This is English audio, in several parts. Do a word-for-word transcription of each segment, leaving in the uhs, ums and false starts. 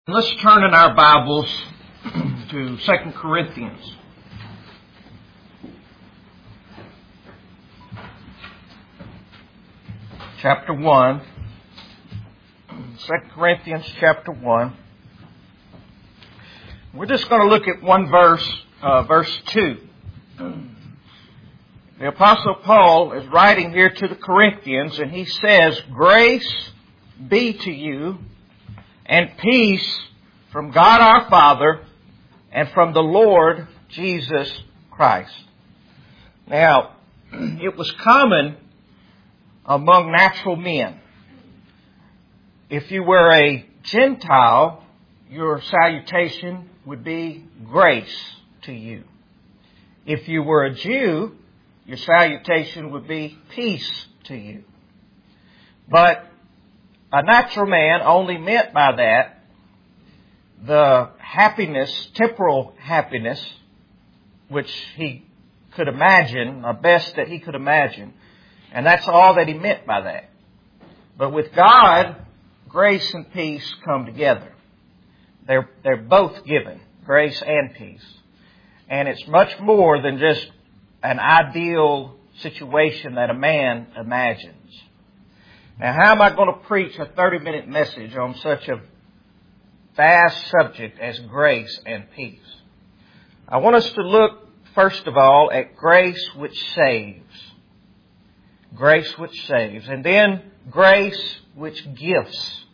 Let's turn in our Bibles to Second Corinthians. Chapter one. Second Corinthians chapter one. We're just going to look at one verse, uh, verse two. The Apostle Paul is writing here to the Corinthians, and he says, "Grace be to you and peace from God our Father and from the Lord Jesus Christ." Now, it was common among natural men. If you were a Gentile, your salutation would be grace to you. If you were a Jew, your salutation would be peace to you. But a natural man only meant by that the happiness, temporal happiness, which he could imagine, the best that he could imagine. And that's all that he meant by that. But with God, grace and peace come together. They're, they're both given, grace and peace. And it's much more than just an ideal situation that a man imagines. Now, how am I going to preach a thirty-minute message on such a vast subject as grace and peace? I want us to look, first of all, at grace which saves. Grace which saves. And then grace which gifts.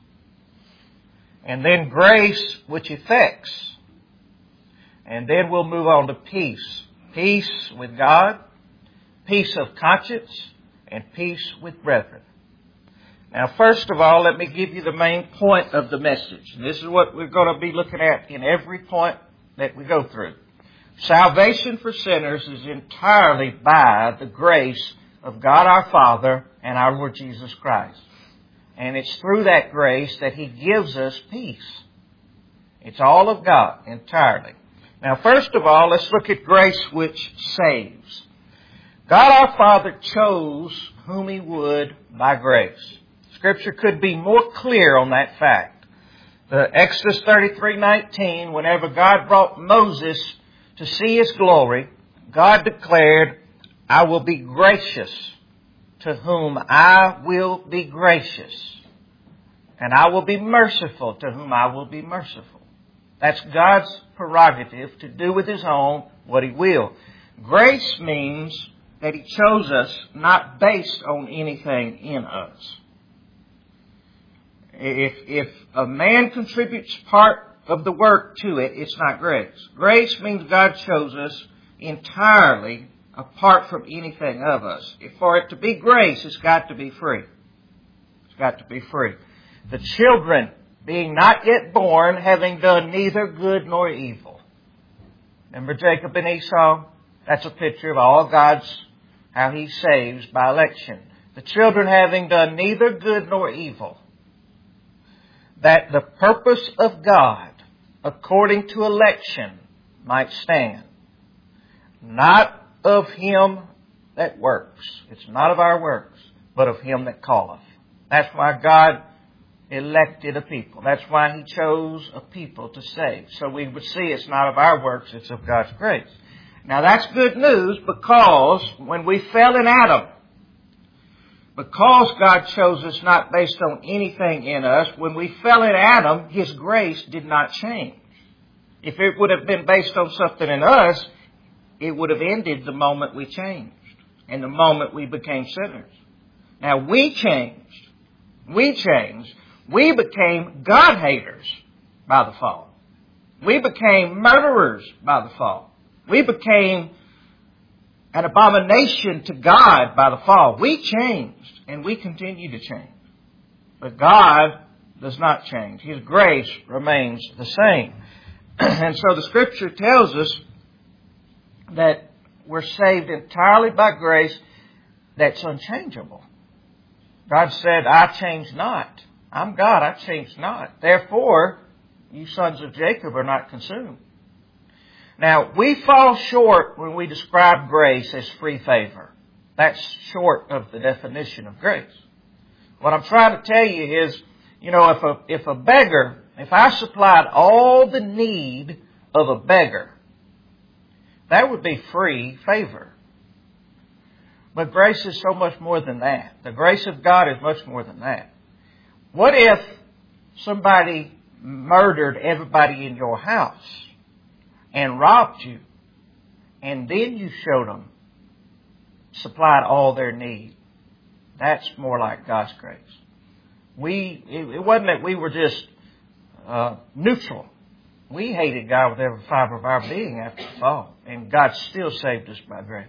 And then grace which effects. And then we'll move on to peace. Peace with God, peace of conscience, and peace with brethren. Now, first of all, let me give you the main point of the message. And this is what we're going to be looking at in every point that we go through. Salvation for sinners is entirely by the grace of God our Father and our Lord Jesus Christ. And it's through that grace that He gives us peace. It's all of God entirely. Now, first of all, let's look at grace which saves. God our Father chose whom He would by grace. Scripture could be more clear on that fact. The Exodus thirty-three nineteen, whenever God brought Moses to see His glory, God declared, "I will be gracious to whom I will be gracious, and I will be merciful to whom I will be merciful." That's God's prerogative to do with His own what He will. Grace means that He chose us not based on anything in us. If, if a man contributes part of the work to it, it's not grace. Grace means God chose us entirely apart from anything of us. If for it to be grace, it's got to be free. It's got to be free. The children being not yet born, having done neither good nor evil. Remember Jacob and Esau? That's a picture of all God's, how He saves by election. The children having done neither good nor evil, that the purpose of God, according to election, might stand. Not of Him that works. It's not of our works, but of Him that calleth. That's why God elected a people. That's why He chose a people to save. So we would see it's not of our works, it's of God's grace. Now that's good news, because when we fell in Adam, because God chose us not based on anything in us, when we fell in Adam, His grace did not change. If it would have been based on something in us, it would have ended the moment we changed and the moment we became sinners. Now we changed. We changed. We became God-haters by the fall. We became murderers by the fall. We became an abomination to God by the fall. We changed, and we continue to change. But God does not change. His grace remains the same. And so the Scripture tells us that we're saved entirely by grace that's unchangeable. God said, "I change not. I'm God, I change not. Therefore, you sons of Jacob are not consumed." Now, we fall short when we describe grace as free favor. That's short of the definition of grace. What I'm trying to tell you is, you know, if a, if a beggar If I supplied all the need of a beggar, that would be free favor. But grace is so much more than that. The grace of God is much more than that. What if somebody murdered everybody in your house and robbed you, and then you showed them, supplied all their need? That's more like God's grace. We, it, it wasn't that we were just uh, neutral. We hated God with every fiber of our being after the fall, and God still saved us by grace.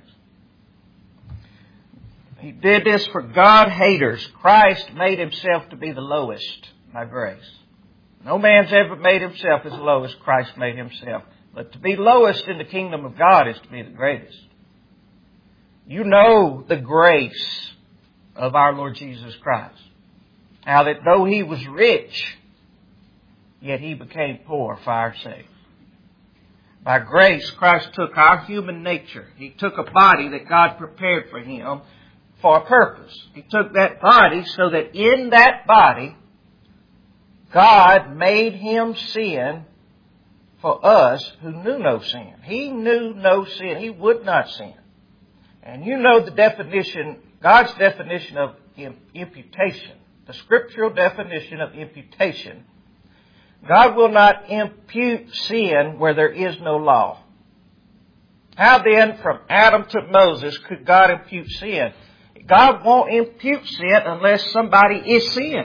He did this for God haters. Christ made himself to be the lowest by grace. No man's ever made himself as low as Christ made himself. But to be lowest in the kingdom of God is to be the greatest. You know the grace of our Lord Jesus Christ. How that though he was rich, yet he became poor for our sake. By grace, Christ took our human nature. He took a body that God prepared for him for a purpose. He took that body so that in that body, God made him sin for us who knew no sin. He knew no sin. He would not sin. And you know the definition, God's definition of imputation, the scriptural definition of imputation. God will not impute sin where there is no law. How then from Adam to Moses could God impute sin? God won't impute sin unless somebody is sin.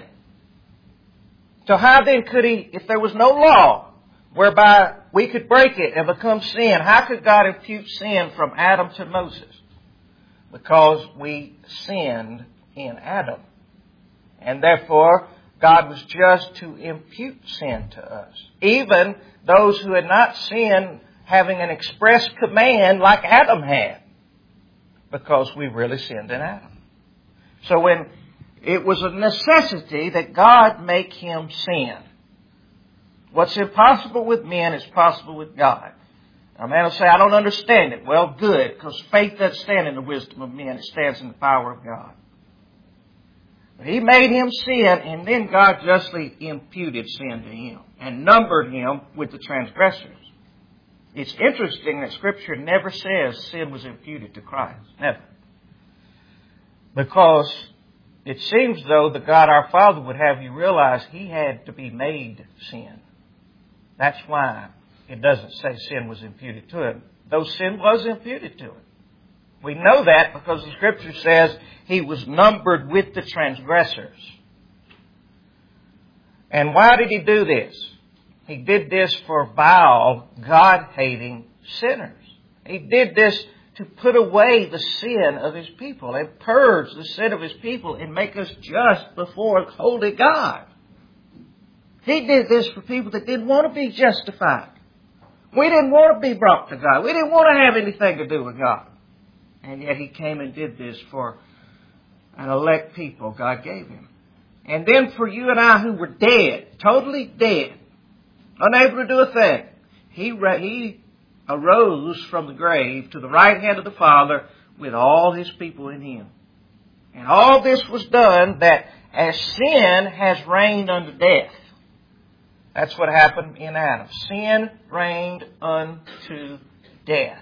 So how then could he, if there was no law whereby we could break it and become sin, how could God impute sin from Adam to Moses? Because we sinned in Adam. And therefore, God was just to impute sin to us. Even those who had not sinned having an express command like Adam had. Because we really sinned in Adam. So when it was a necessity that God make him sin. What's impossible with men is possible with God. A man will say, I don't understand it. Well, good, because faith doesn't stand in the wisdom of men. It stands in the power of God. But he made him sin, and then God justly imputed sin to him and numbered him with the transgressors. It's interesting that Scripture never says sin was imputed to Christ. Never. Because it seems though that God our Father would have you realize he had to be made sin. That's why it doesn't say sin was imputed to him. Though sin was imputed to him. We know that because the Scripture says he was numbered with the transgressors. And why did he do this? He did this for vile, God-hating sinners. He did this to put away the sin of his people and purge the sin of his people and make us just before holy God. He did this for people that didn't want to be justified. We didn't want to be brought to God. We didn't want to have anything to do with God. And yet he came and did this for an elect people God gave him. And then for you and I who were dead, totally dead, unable to do a thing, he, he arose from the grave to the right hand of the Father with all his people in him. And all this was done that as sin has reigned unto death. That's what happened in Adam. Sin reigned unto death.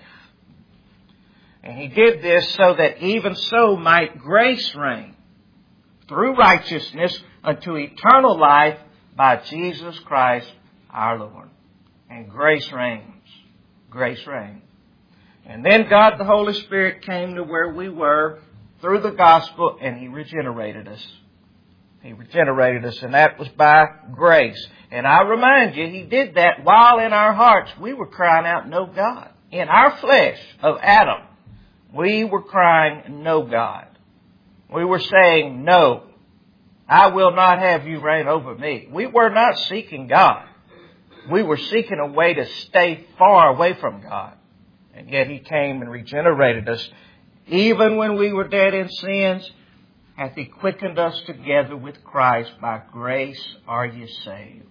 And he did this so that even so might grace reign through righteousness unto eternal life by Jesus Christ our Lord. And grace reigns. Grace reigns. And then God the Holy Spirit came to where we were through the gospel and he regenerated us. He regenerated us, and that was by grace. And I remind you, he did that while in our hearts we were crying out, no God. In our flesh of Adam, we were crying, no God. We were saying, no, I will not have you reign over me. We were not seeking God. We were seeking a way to stay far away from God. And yet he came and regenerated us. Even when we were dead in sins, hath he quickened us together with Christ. By grace are ye saved.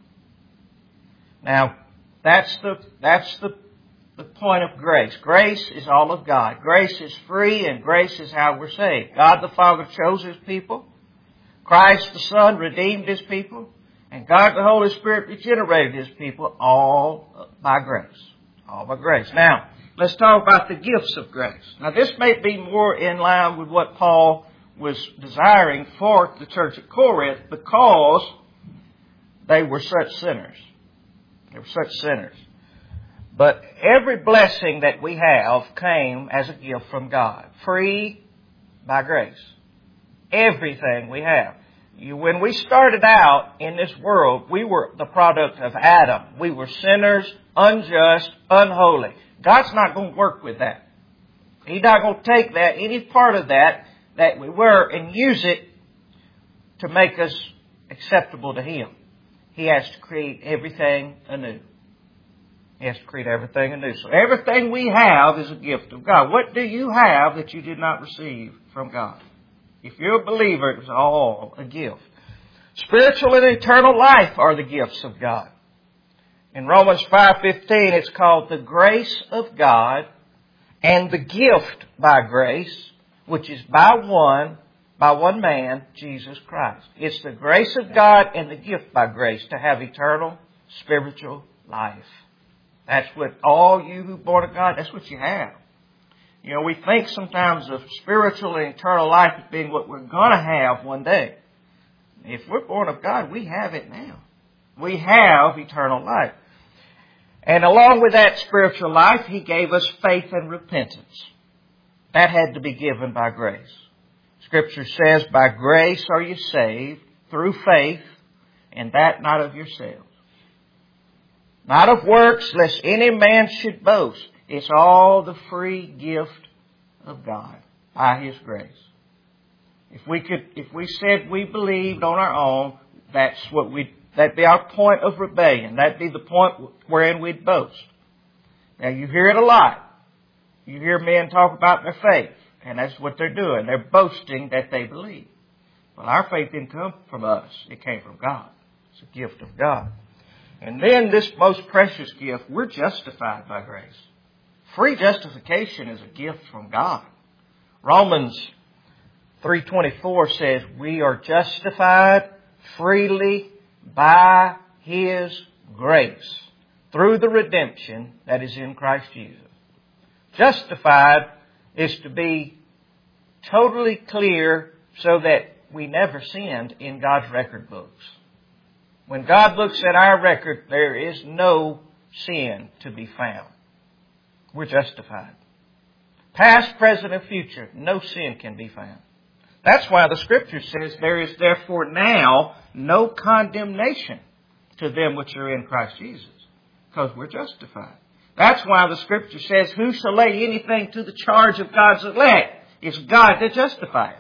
Now, that's the, that's the, the point of grace. Grace is all of God. Grace is free and grace is how we're saved. God the Father chose his people. Christ the Son redeemed his people. And God the Holy Spirit regenerated His people all by grace. All by grace. Now, let's talk about the gifts of grace. Now, this may be more in line with what Paul was desiring for the church at Corinth because they were such sinners. They were such sinners. But every blessing that we have came as a gift from God. Free by grace. Everything we have. You, when we started out in this world, we were the product of Adam. We were sinners, unjust, unholy. God's not going to work with that. He's not going to take that, any part of that that we were, and use it to make us acceptable to Him. He has to create everything anew. He has to create everything anew. So everything we have is a gift of God. What do you have that you did not receive from God? If you're a believer, it's all a gift. Spiritual and eternal life are the gifts of God. In Romans five fifteen, it's called the grace of God and the gift by grace, which is by one, by one man, Jesus Christ. It's the grace of God and the gift by grace to have eternal spiritual life. That's what all you who are born of God, that's what you have. You know, we think sometimes of spiritual and eternal life as being what we're going to have one day. If we're born of God, we have it now. We have eternal life. And along with that spiritual life, He gave us faith and repentance. That had to be given by grace. Scripture says, by grace are you saved through faith, and that not of yourselves. Not of works, lest any man should boast. It's all the free gift of God by His grace. If we could, if we said we believed on our own, that's what we, that'd be our point of rebellion. That'd be the point wherein we'd boast. Now you hear it a lot. You hear men talk about their faith, and that's what they're doing. They're boasting that they believe. Well, our faith didn't come from us. It came from God. It's a gift of God. And then this most precious gift, we're justified by grace. Free justification is a gift from God. Romans three twenty-four says, we are justified freely by His grace through the redemption that is in Christ Jesus. Justified is to be totally clear so that we never sinned in God's record books. When God looks at our record, there is no sin to be found. We're justified. Past, present, and future, no sin can be found. That's why the Scripture says there is therefore now no condemnation to them which are in Christ Jesus, because we're justified. That's why the Scripture says, who shall lay anything to the charge of God's elect? It's God that justifieth.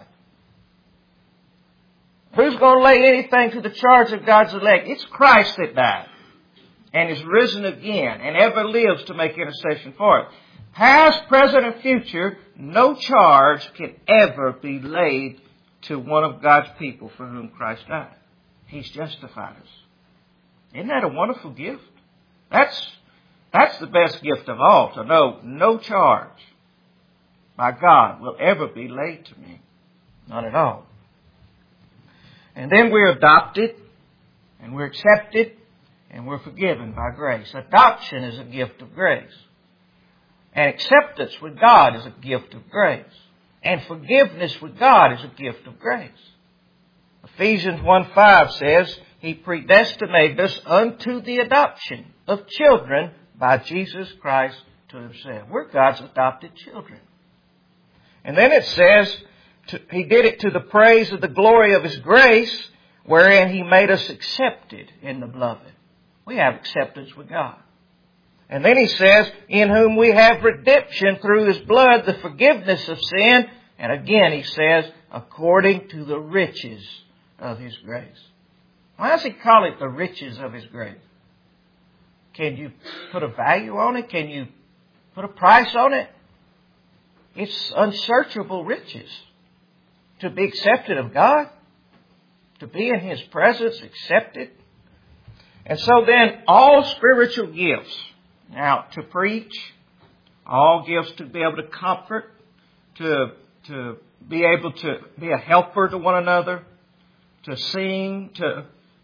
Who's going to lay anything to the charge of God's elect? It's Christ that died and is risen again and ever lives to make intercession for it. Past, present, and future, no charge can ever be laid to one of God's people for whom Christ died. He's justified us. Isn't that a wonderful gift? That's, that's the best gift of all, to know no charge by God will ever be laid to me. Not at all. And then we're adopted, and we're accepted, and we're forgiven by grace. Adoption is a gift of grace. And acceptance with God is a gift of grace. And forgiveness with God is a gift of grace. Ephesians one five says, He predestinated us unto the adoption of children by Jesus Christ to Himself. We're God's adopted children. And then it says, to, He did it to the praise of the glory of His grace, wherein He made us accepted in the beloved. We have acceptance with God. And then He says, in whom we have redemption through His blood, the forgiveness of sin. And again He says, according to the riches of His grace. Why does He call it the riches of His grace? Can you put a value on it? Can you put a price on it? It's unsearchable riches. To be accepted of God, to be in His presence, accepted. And so then, all spiritual gifts, now to preach, all gifts to be able to comfort, to, to be able to be a helper to one another, to sing, to,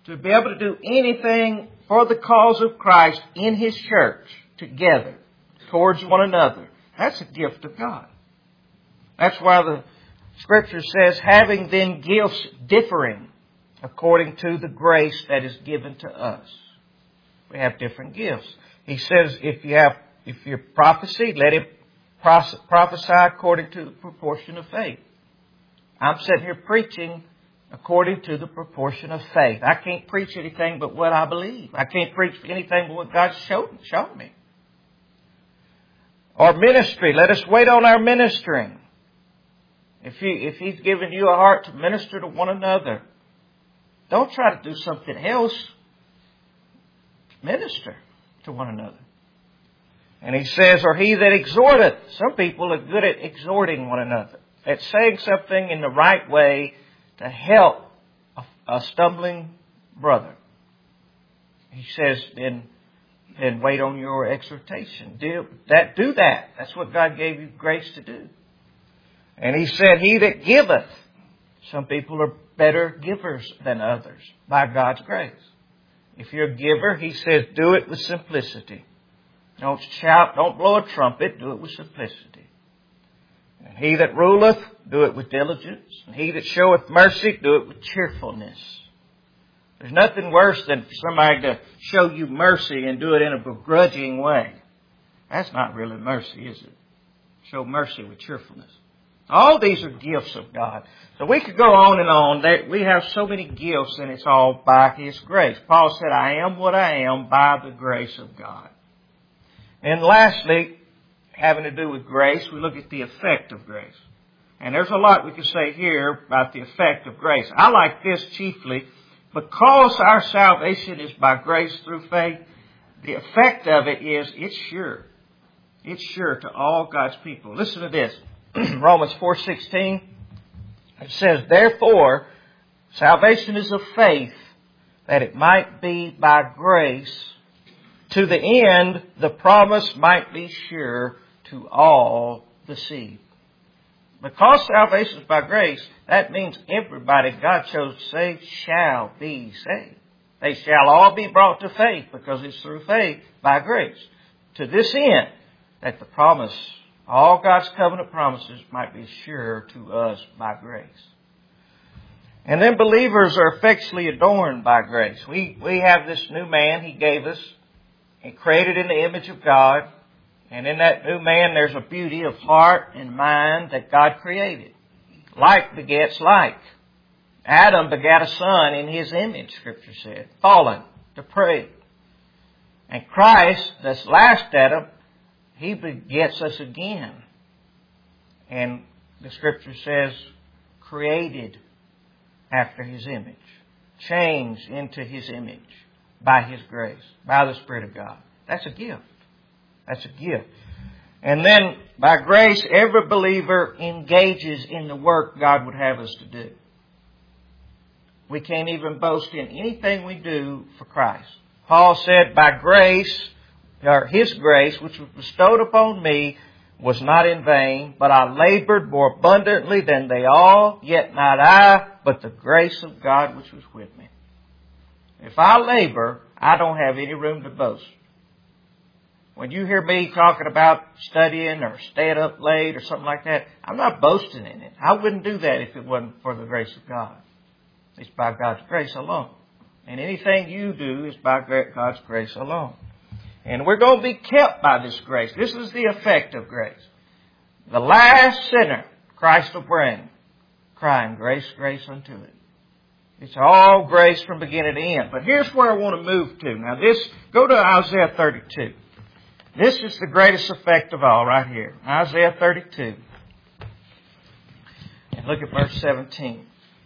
to be able to do anything for the cause of Christ in His church together towards one another. That's a gift of God. That's why the Scripture says, having then gifts differing according to the grace that is given to us. We have different gifts. He says, if you have, if you're prophecy, let it prophesy according to the proportion of faith. I'm sitting here preaching according to the proportion of faith. I can't preach anything but what I believe. I can't preach anything but what God showed, showed me. Or ministry, let us wait on our ministering. If he, if He's given you a heart to minister to one another, don't try to do something else. Minister to one another. And He says, or he that exhorteth. Some people are good at exhorting one another. At saying something in the right way to help a, a stumbling brother. He says, then, then wait on your exhortation. Do that, do that. That's what God gave you grace to do. And He said, he that giveth. Some people are better givers than others by God's grace. If you're a giver, He says, do it with simplicity. Don't shout, don't blow a trumpet, do it with simplicity. And he that ruleth, do it with diligence. And he that showeth mercy, do it with cheerfulness. There's nothing worse than for somebody to show you mercy and do it in a begrudging way. That's not really mercy, is it? Show mercy with cheerfulness. All these are gifts of God. So we could go on and on. We have so many gifts, and it's all by His grace. Paul said, I am what I am by the grace of God. And lastly, having to do with grace, we look at the effect of grace. And there's a lot we can say here about the effect of grace. I like this chiefly because our salvation is by grace through faith. The effect of it is it's sure. It's sure to all God's people. Listen to this. Romans four sixteen. It says, therefore, salvation is of faith, that it might be by grace, to the end the promise might be sure to all the seed. Because salvation is by grace, that means everybody God chose to save shall be saved. They shall all be brought to faith because it's through faith by grace. To this end, that the promise, all God's covenant promises might be sure to us by grace. And then believers are effectually adorned by grace. We, we have this new man He gave us, and created in the image of God. And in that new man there's a beauty of heart and mind that God created. Like begets like. Adam begat a son in his image, Scripture said. Fallen, depraved. And Christ, this last Adam, He begets us again. And the Scripture says, created after His image. Changed into His image by His grace, by the Spirit of God. That's a gift. That's a gift. And then, by grace, every believer engages in the work God would have us to do. We can't even boast in anything we do for Christ. Paul said, by grace, or His grace, which was bestowed upon me, was not in vain, but I labored more abundantly than they all, yet not I, but the grace of God which was with me. If I labor, I don't have any room to boast. When you hear me talking about studying or staying up late or something like that, I'm not boasting in it. I wouldn't do that if it wasn't for the grace of God. It's by God's grace alone. And anything you do is by God's grace alone. And we're going to be kept by this grace. This is the effect of grace. The last sinner Christ will bring, crying, grace, grace unto it. It's all grace from beginning to end. But here's where I want to move to. Now this, go to Isaiah thirty-two. This is the greatest effect of all right here. Isaiah thirty-two. And look at verse seventeen.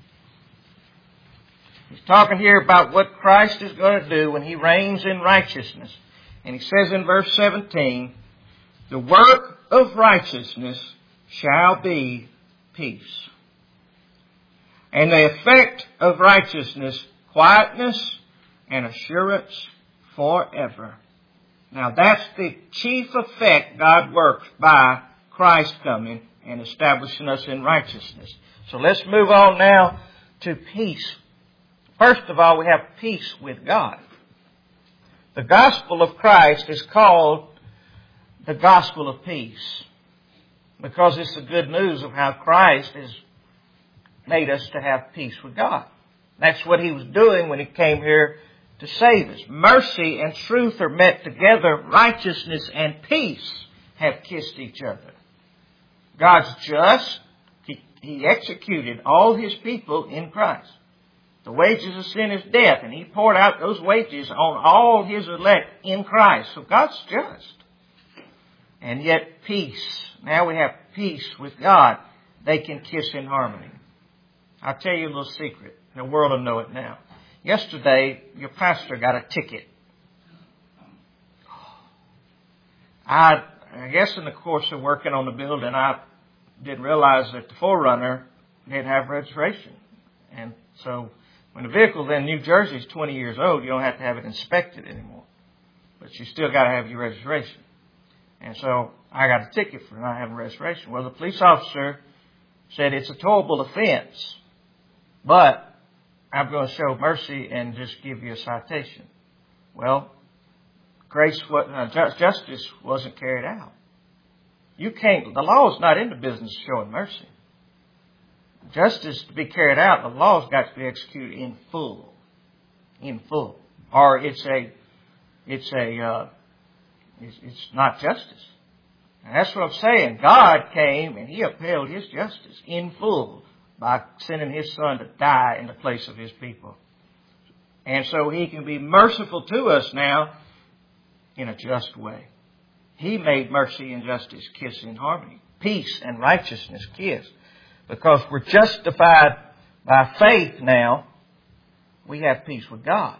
He's talking here about what Christ is going to do when He reigns in righteousness. And He says in verse seventeen, the work of righteousness shall be peace. And the effect of righteousness, quietness and assurance forever. Now that's the chief effect God works by Christ coming and establishing us in righteousness. So let's move on now to peace. First of all, we have peace with God. The gospel of Christ is called the gospel of peace because it's the good news of how Christ has made us to have peace with God. That's what He was doing when He came here to save us. Mercy and truth are met together. Righteousness and peace have kissed each other. God's just. He, he executed all His people in Christ. The wages of sin is death, and He poured out those wages on all His elect in Christ. So God's just. And yet peace. Now we have peace with God. They can kiss in harmony. I'll tell you a little secret. The world will know it now. Yesterday, your pastor got a ticket. I, I guess in the course of working on the building, I didn't realize that the Forerunner didn't have registration. And so when the vehicle in New Jersey is twenty years old, you don't have to have it inspected anymore. But you still got to have your registration. And so I got a ticket for not having registration. Well, the police officer said it's a towable offense, but I'm going to show mercy and just give you a citation. Well, grace, uh, justice wasn't carried out. You can't, the law is not in the business of showing mercy. Justice to be carried out, the law's got to be executed in full. In full. Or it's a, it's a, uh, it's, it's not justice. And that's what I'm saying. God came and He upheld His justice in full by sending His Son to die in the place of His people. And so He can be merciful to us now in a just way. He made mercy and justice kiss in harmony. Peace and righteousness kiss. Because we're justified by faith now, we have peace with God.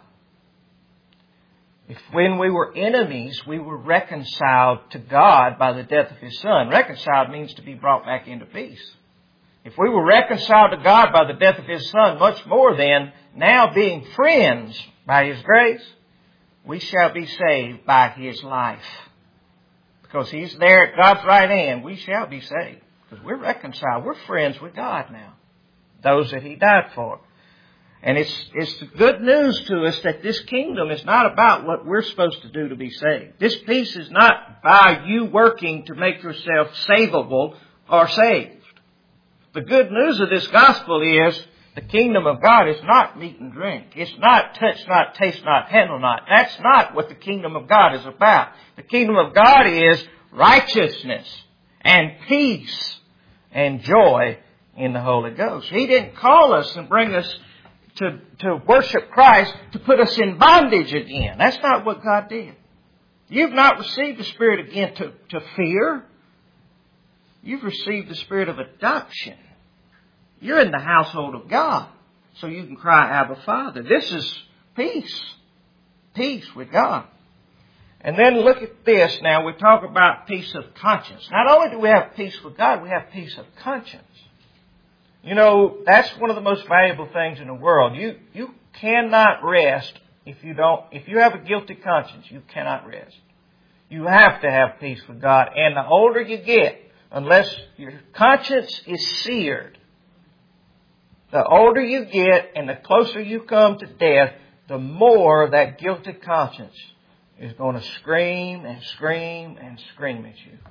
If when we were enemies, we were reconciled to God by the death of His Son. Reconciled means to be brought back into peace. If we were reconciled to God by the death of His Son, much more then, now being friends by His grace, we shall be saved by His life. Because He's there at God's right hand, we shall be saved. Because we're reconciled. We're friends with God now. Those that He died for. And it's, it's the good news to us that this kingdom is not about what we're supposed to do to be saved. This peace is not by you working to make yourself savable or saved. The good news of this gospel is the kingdom of God is not meat and drink. It's not touch not, taste not, handle not. That's not what the kingdom of God is about. The kingdom of God is righteousness and peace and joy in the Holy Ghost. He didn't call us and bring us to, to worship Christ to put us in bondage again. That's not what God did. You've not received the Spirit again to, to fear. You've received the Spirit of adoption. You're in the household of God, so you can cry, Abba, Father. This is peace. Peace with God. And then look at this now. We talk about peace of conscience. Not only do we have peace with God, we have peace of conscience. You know, that's one of the most valuable things in the world. You, you cannot rest if you don't, if you have a guilty conscience, you cannot rest. You have to have peace with God. And the older you get, unless your conscience is seared, the older you get and the closer you come to death, the more that guilty conscience is going to scream and scream and scream at you.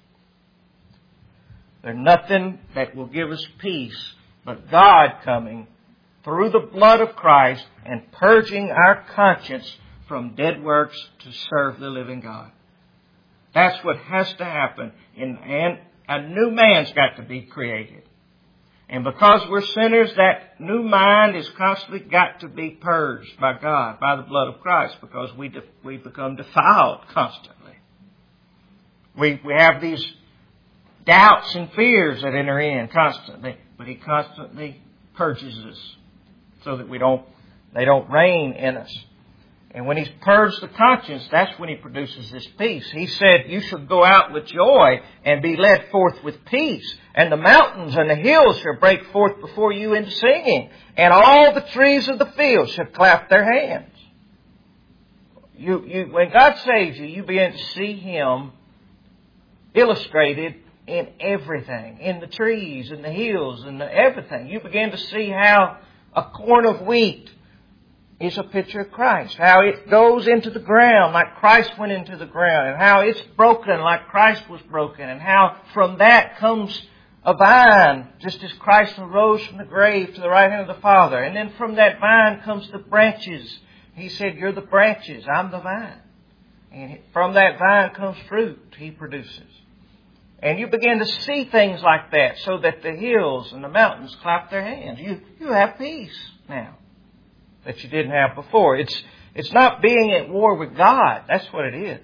There's nothing that will give us peace but God coming through the blood of Christ and purging our conscience from dead works to serve the living God. That's what has to happen. And a new man's got to be created. And because we're sinners, that new mind has constantly got to be purged by God, by the blood of Christ, because we de- we become defiled constantly. We we have these doubts and fears that enter in constantly, but He constantly purges us so that we don't they don't reign in us. And when He's purged the conscience, that's when He produces this peace. He said, you shall go out with joy and be led forth with peace. And the mountains and the hills shall break forth before you into singing. And all the trees of the field shall clap their hands. You, you, when God saves you, you begin to see Him illustrated in everything. In the trees and the hills and the everything. You begin to see how a corn of wheat is a picture of Christ. How it goes into the ground like Christ went into the ground. And how it's broken like Christ was broken. And how from that comes a vine, just as Christ arose from the grave to the right hand of the Father. And then from that vine comes the branches. He said, you're the branches, I'm the vine. And from that vine comes fruit He produces. And you begin to see things like that so that the hills and the mountains clap their hands. You, you have peace now that you didn't have before. It's, it's not being at war with God. That's what it is.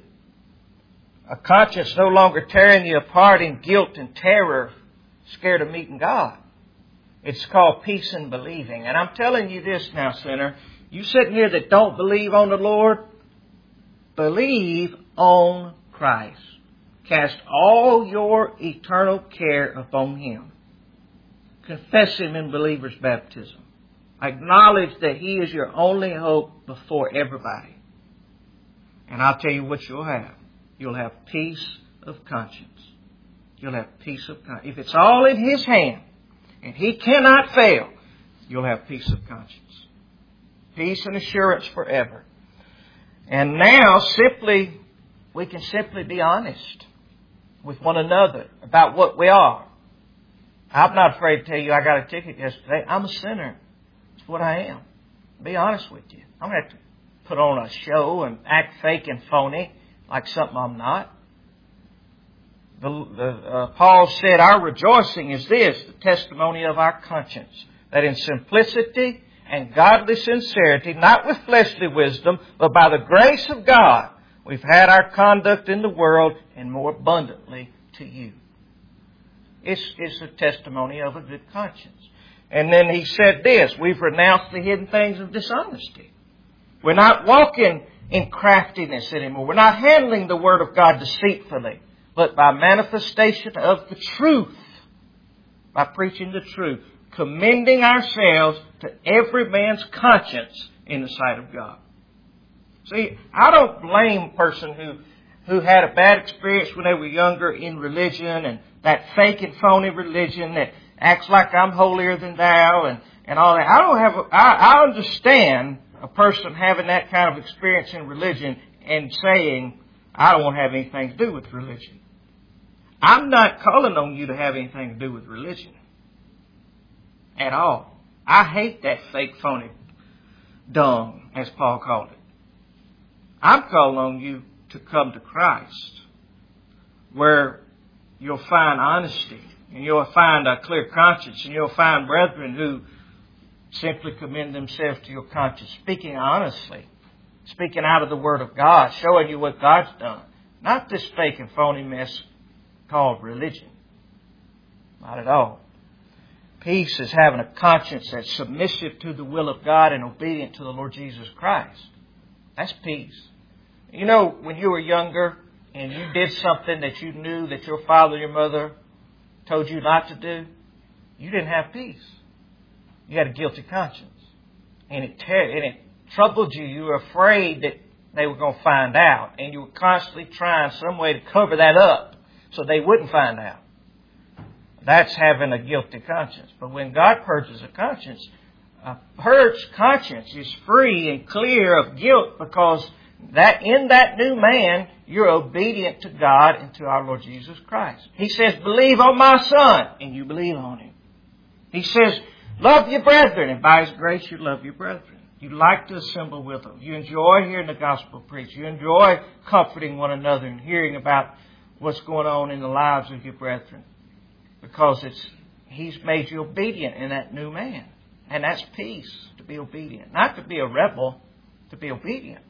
A conscience no longer tearing you apart in guilt and terror, scared of meeting God. It's called peace in believing. And I'm telling you this now, sinner. You sitting here that don't believe on the Lord, believe on Christ. Cast all your eternal care upon Him. Confess Him in believer's baptism. Acknowledge that He is your only hope before everybody. And I'll tell you what you'll have. You'll have peace of conscience. You'll have peace of conscience. If it's all in His hand and He cannot fail, you'll have peace of conscience. Peace and assurance forever. And now simply, we can simply be honest with one another about what we are. I'm not afraid to tell you I got a ticket yesterday. I'm a sinner. It's what I am. Be honest with you. I don't have to put on a show and act fake and phony like something I'm not. The, the, uh, Paul said, our rejoicing is this, the testimony of our conscience, that in simplicity and godly sincerity, not with fleshly wisdom, but by the grace of God, we've had our conduct in the world and more abundantly to you. It's, it's a testimony of a good conscience. And then he said this, we've renounced the hidden things of dishonesty. We're not walking in craftiness anymore. We're not handling the Word of God deceitfully, but by manifestation of the truth, by preaching the truth, commending ourselves to every man's conscience in the sight of God. See, I don't blame a person who, who had a bad experience when they were younger in religion and that fake and phony religion that acts like I'm holier than thou and, and all that. I don't have, a, I, I understand a person having that kind of experience in religion and saying, I don't want to have anything to do with religion. I'm not calling on you to have anything to do with religion at all. I hate that fake, phony dung, as Paul called it. I'm calling on you to come to Christ, where you'll find honesty, and you'll find a clear conscience, and you'll find brethren who simply commend themselves to your conscience, speaking honestly, speaking out of the Word of God, showing you what God's done. Not this fake and phony mess called religion. Not at all. Peace is having a conscience that's submissive to the will of God and obedient to the Lord Jesus Christ. That's peace. You know, when you were younger and you did something that you knew that your father or your mother told you not to do, you didn't have peace. You had a guilty conscience. And it, ter- and it troubled you. You were afraid that they were going to find out. And you were constantly trying some way to cover that up so they wouldn't find out. That's having a guilty conscience. But when God purges a conscience, a purged conscience is free and clear of guilt because that in that new man, you're obedient to God and to our Lord Jesus Christ. He says, believe on my Son, and you believe on Him. He says, love your brethren, and by His grace you love your brethren. You like to assemble with them. You enjoy hearing the gospel preached. You enjoy comforting one another and hearing about what's going on in the lives of your brethren. Because it's He's made you obedient in that new man. And that's peace, to be obedient. Not to be a rebel, to be obedient.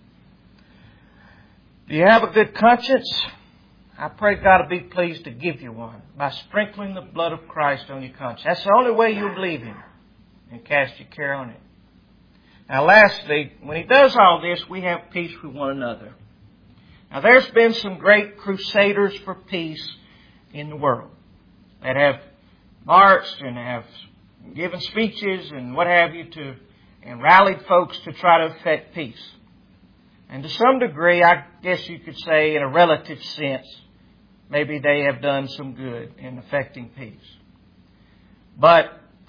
Do you have a good conscience? I pray God will be pleased to give you one by sprinkling the blood of Christ on your conscience. That's the only way you'll believe Him and cast your care on Him. Now lastly, when He does all this, we have peace with one another. Now there's been some great crusaders for peace in the world that have marched and have given speeches and what have you to, and rallied folks to try to effect peace. And to some degree, I guess you could say in a relative sense, maybe they have done some good in effecting peace. But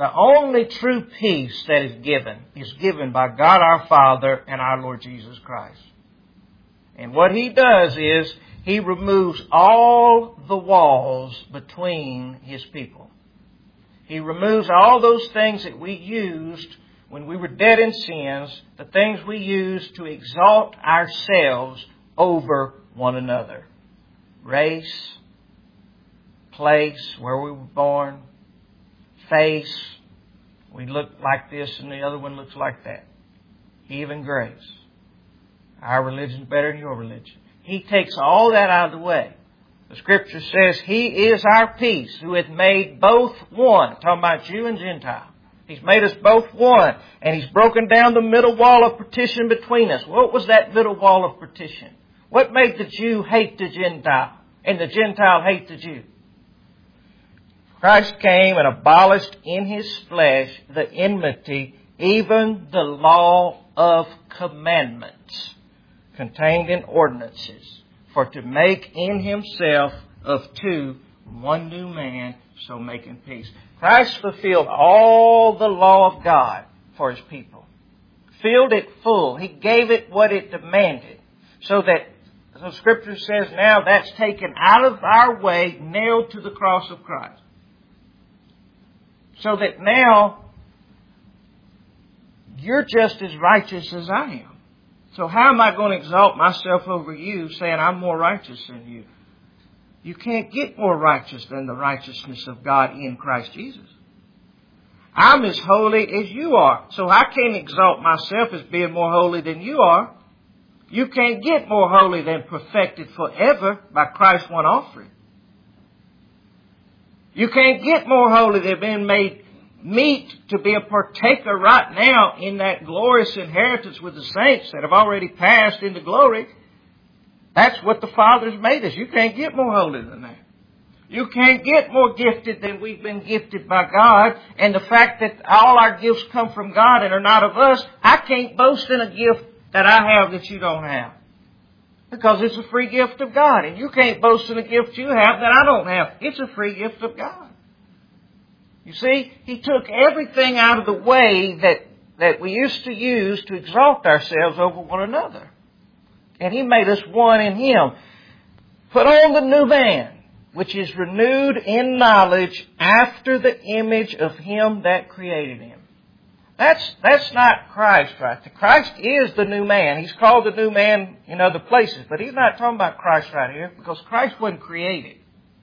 The only true peace that is given is given by God our Father and our Lord Jesus Christ. And what He does is He removes all the walls between His people. He removes all those things that we used when we were dead in sins, the things we used to exalt ourselves over one another. Race, place, where we were born, face, we look like this and the other one looks like that. Even grace. Our religion's better than your religion. He takes all that out of the way. The Scripture says He is our peace, who hath made both one. Talking about Jew and Gentile. He's made us both one. And He's broken down the middle wall of partition between us. What was that middle wall of partition? What made the Jew hate the Gentile and the Gentile hate the Jew? Christ came and abolished in His flesh the enmity, even the law of commandments contained in ordinances, for to make in Himself of two one new man, so making peace. Christ fulfilled all the law of God for His people. Filled it full. He gave it what it demanded. So that the Scripture says now that's taken out of our way, nailed to the cross of Christ. So that now you're just as righteous as I am. So how am I going to exalt myself over you, saying I'm more righteous than you? You can't get more righteous than the righteousness of God in Christ Jesus. I'm as holy as you are. So I can't exalt myself as being more holy than you are. You can't get more holy than perfected forever by Christ's one offering. You can't get more holy than being made meet to be a partaker right now in that glorious inheritance with the saints that have already passed into glory. That's what the Father's made us. You can't get more holy than that. You can't get more gifted than we've been gifted by God. And the fact that all our gifts come from God and are not of us, I can't boast in a gift that I have that you don't have. Because it's a free gift of God. And you can't boast in a gift you have that I don't have. It's a free gift of God. You see, He took everything out of the way that, that we used to use to exalt ourselves over one another. And He made us one in Him. Put on the new man, which is renewed in knowledge after the image of Him that created him. That's, that's not Christ, right? Christ is the new man. He's called the new man in other places, but He's not talking about Christ right here, because Christ wasn't created.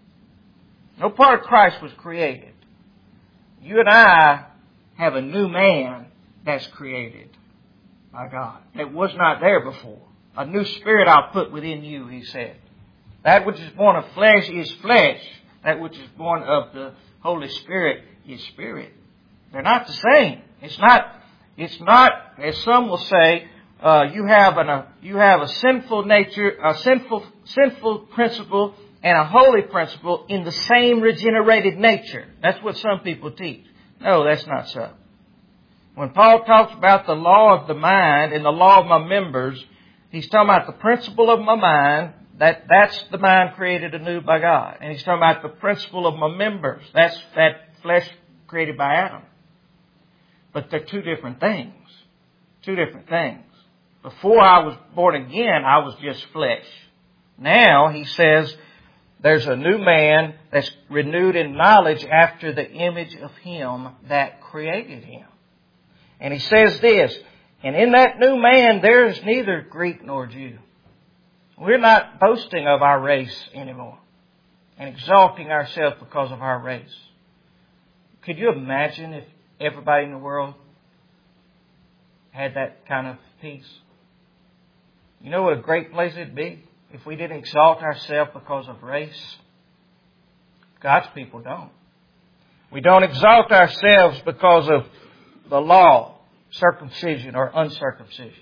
No part of Christ was created. You and I have a new man that's created by God. That was not there before. A new spirit I'll put within you, He said. That which is born of flesh is flesh. That which is born of the Holy Spirit is spirit. They're not the same. It's not, it's not, as some will say, uh, you have an, a, you have a sinful nature, a sinful, sinful principle and a holy principle in the same regenerated nature. That's what some people teach. No, that's not so. When Paul talks about the law of the mind and the law of my members, he's talking about the principle of my mind. That, that's the mind created anew by God. And he's talking about the principle of my members. That's that flesh created by Adam. But they're two different things. Two different things. Before I was born again, I was just flesh. Now, he says, there's a new man that's renewed in knowledge after the image of Him that created him. And he says this, and in that new man there is neither Greek nor Jew. We're not boasting of our race anymore and exalting ourselves because of our race. Could you imagine if everybody in the world had that kind of peace? You know what a great place it'd be if we didn't exalt ourselves because of race? God's people don't. We don't exalt ourselves because of the law, circumcision or uncircumcision.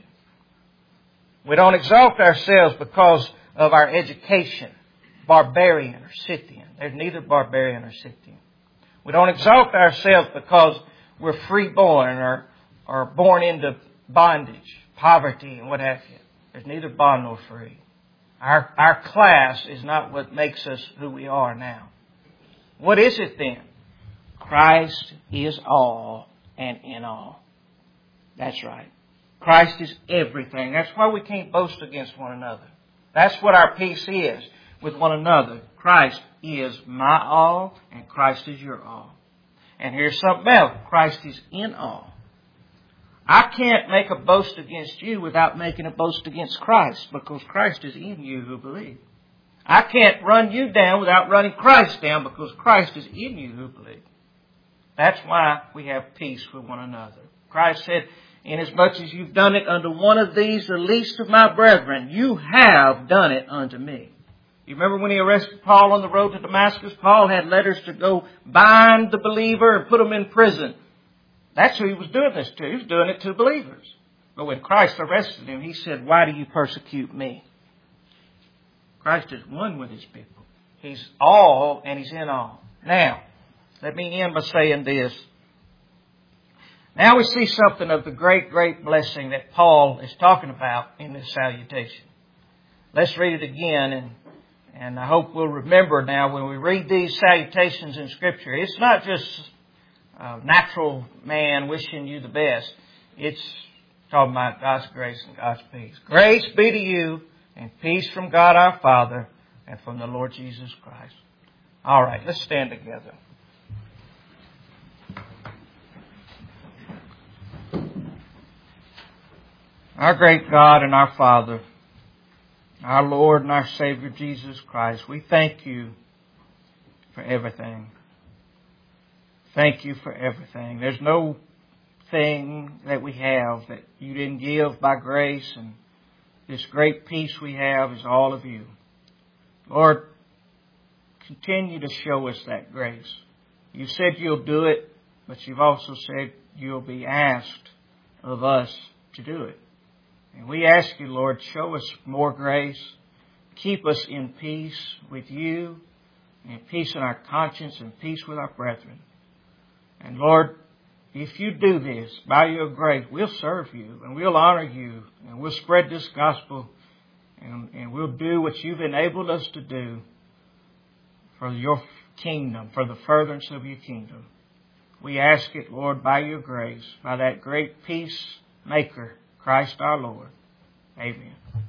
We don't exalt ourselves because of our education, barbarian or Scythian. There's neither barbarian or Scythian. We don't exalt ourselves because we're freeborn or, or born into bondage, poverty, and what have you. There's neither bond nor free. Our, our class is not what makes us who we are now. What is it then? Christ is all and in all. That's right. Christ is everything. That's why we can't boast against one another. That's what our peace is with one another. Christ is my all and Christ is your all. And here's something else. Christ is in all. I can't make a boast against you without making a boast against Christ, because Christ is in you who believe. I can't run you down without running Christ down, because Christ is in you who believe. That's why we have peace with one another. Christ said, inasmuch as you've done it unto one of these, the least of my brethren, you have done it unto me. You remember when he arrested Paul on the road to Damascus? Paul had letters to go bind the believer and put him in prison. That's who he was doing this to. He was doing it to believers. But when Christ arrested him, he said, why do you persecute me? Christ is one with his people. He's all and he's in all. Now, let me end by saying this. Now we see something of the great, great blessing that Paul is talking about in this salutation. Let's read it again, and, and I hope we'll remember now when we read these salutations in Scripture, it's not just a natural man wishing you the best. It's talking about God's grace and God's peace. Grace be to you and peace from God our Father and from the Lord Jesus Christ. All right, let's stand together. Our great God and our Father, our Lord and our Savior Jesus Christ, we thank you for everything. Thank you for everything. There's no thing that we have that you didn't give by grace, and this great peace we have is all of you. Lord, continue to show us that grace. You said you'll do it, but you've also said you'll be asked of us to do it. And we ask you, Lord, show us more grace. Keep us in peace with you, and peace in our conscience, and peace with our brethren. And Lord, if you do this by your grace, we'll serve you and we'll honor you and we'll spread this gospel, and, and we'll do what you've enabled us to do for your kingdom, for the furtherance of your kingdom. We ask it, Lord, by your grace, by that great peacemaker, Christ our Lord. Amen.